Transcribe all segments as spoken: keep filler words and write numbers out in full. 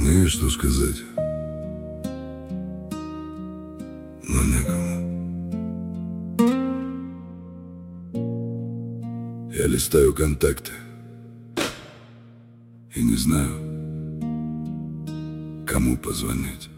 Знаешь, что сказать, но некому. Я листаю контакты и не знаю, кому позвонить.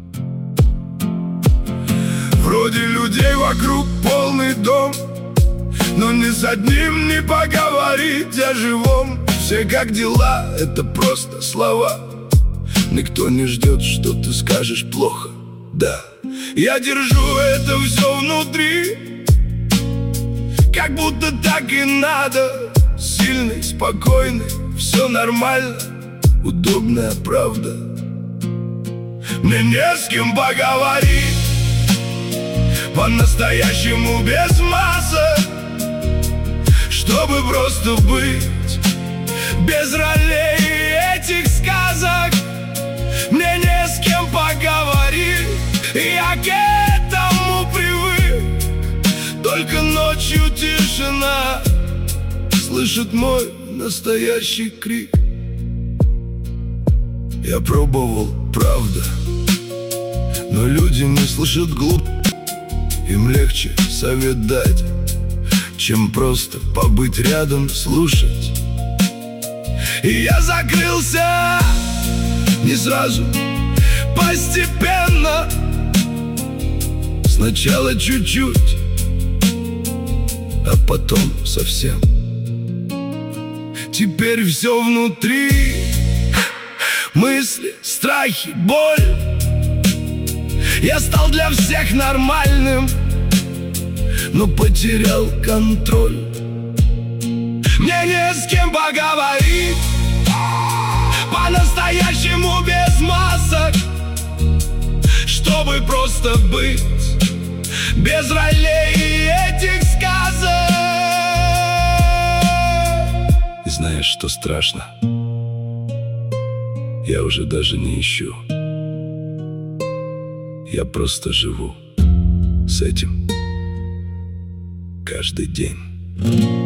Вроде людей вокруг полный дом, но ни с одним не поговорить о живом. Все как дела, это просто слова. Никто не ждет, что ты скажешь плохо. Да, я держу это все внутри, как будто так и надо. Сильный, спокойный, все нормально, удобная правда. Мне не с кем поговорить по-настоящему, без масок, чтобы просто быть, без ролей этих сказок. Мне не с кем поговорить, я к этому привык. Только ночью тишина слышит мой настоящий крик. Я пробовал, правда, но люди не слышат глуп. Им легче совет дать, чем просто побыть рядом, слушать. И я закрылся не сразу, постепенно. Сначала чуть-чуть, а потом совсем. Теперь все внутри, мысли, страхи, боль. Я стал для всех нормальным, но потерял контроль. Мне не с кем поговорить по-настоящему, без масок, чтобы просто быть, без ролей этих сказок. И знаешь, что страшно? Я уже даже не ищу. Я просто живу с этим каждый день.